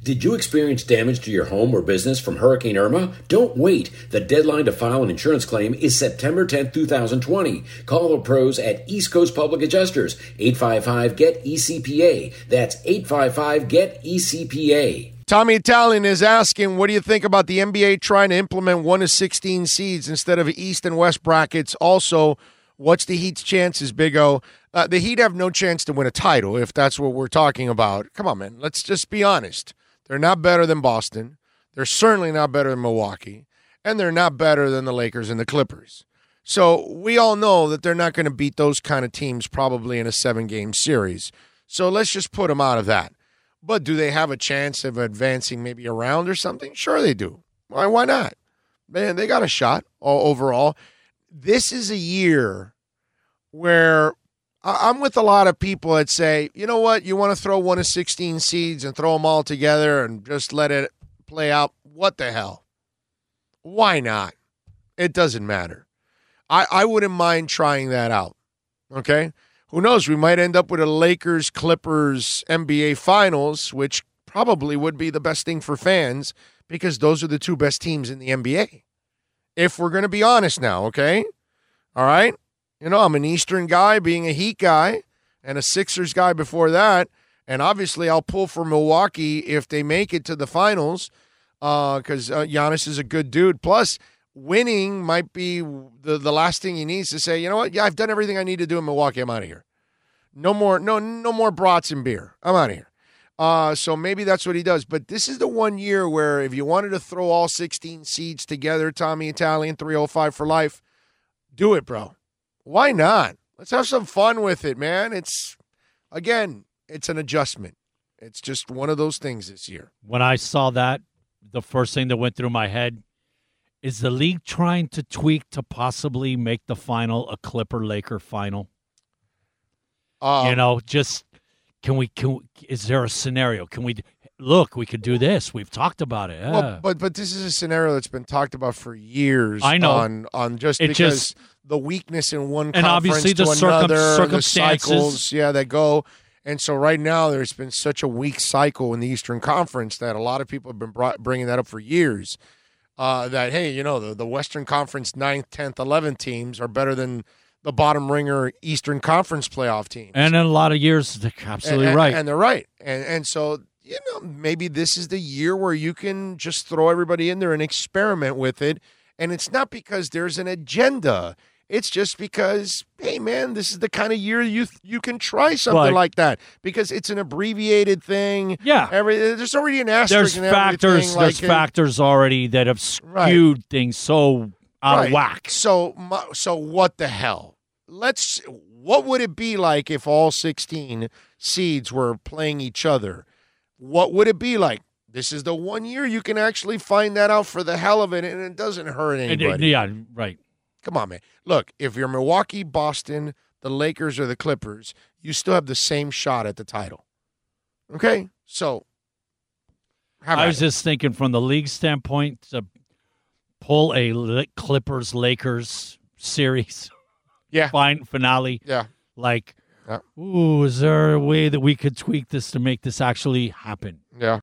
Did you experience damage to your home or business from Hurricane Irma? Don't wait. The deadline to file an insurance claim is September 10th, 2020. Call the pros at East Coast Public Adjusters, 855-GET-ECPA. That's 855-GET-ECPA. Tommy Italian is asking, what do you think about the NBA trying to implement 1 of 16 seeds instead of East and West brackets? Also, what's the Heat's chances, Big O? The Heat have no chance to win a title if that's what we're talking about. Come on, man. Let's just be honest. They're not better than Boston. They're certainly not better than Milwaukee. And they're not better than the Lakers and the Clippers. So we all know that they're not going to beat those kind of teams probably in a 7-game series. So let's just put them out of that. But do they have a chance of advancing maybe a round or something? Sure they do. Why not? Man, they got a shot overall. This is a year where I'm with a lot of people that say, you know what, you want to throw 1 of 16 seeds and throw them all together and just let it play out. What the hell? Why not? It doesn't matter. I wouldn't mind trying that out. Okay? Who knows? We might end up with a Lakers-Clippers NBA Finals, which probably would be the best thing for fans because those are the 2 best teams in the NBA. If we're going to be honest now, okay? All right? You know, I'm an Eastern guy, being a Heat guy, and a Sixers guy before that. And obviously, I'll pull for Milwaukee if they make it to the finals because Giannis is a good dude. Plus, winning might be the last thing he needs to say, you know what? Yeah, I've done everything I need to do in Milwaukee. I'm out of here. No more brats and beer. I'm out of here. So maybe that's what he does. But this is the one year where if you wanted to throw all 16 seeds together, Tommy Italian, 305 for life, do it, bro. Why not? Let's have some fun with it, man. It's an adjustment. It's just one of those things this year. When I saw that, the first thing that went through my head is the league trying to tweak to possibly make the final a Clipper-Laker final. Just is there a scenario? We could do this. We've talked about it. Yeah. Well, but this is a scenario that's been talked about for years. I know. On because the weakness in one and conference obviously to the another, circumstances. the cycles, that go. And so right now there's been such a weak cycle in the Eastern Conference that a lot of people have been bringing that up for years. That, hey, the Western Conference 9th, 10th, 11th teams are better than the bottom ringer Eastern Conference playoff teams. And in a lot of years, they're absolutely right. And they're right. And so, maybe this is the year where you can just throw everybody in there and experiment with it. And it's not because there's an agenda. It's just because, hey, man, this is the kind of year you can try something like that because it's an abbreviated thing. Yeah. There's already an asterisk in everything. There's factors already that have skewed things so out of whack. So what the hell? What would it be like if all 16 seeds were playing each other? What would it be like? This is the one year you can actually find that out for the hell of it, and it doesn't hurt anybody. Yeah, right. Come on, man. Look, if you're Milwaukee, Boston, the Lakers, or the Clippers, you still have the same shot at the title. Okay? So, I was just thinking from the league standpoint to pull a Clippers-Lakers series. Yeah. Finale. Yeah. Is there a way that we could tweak this to make this actually happen? Yeah.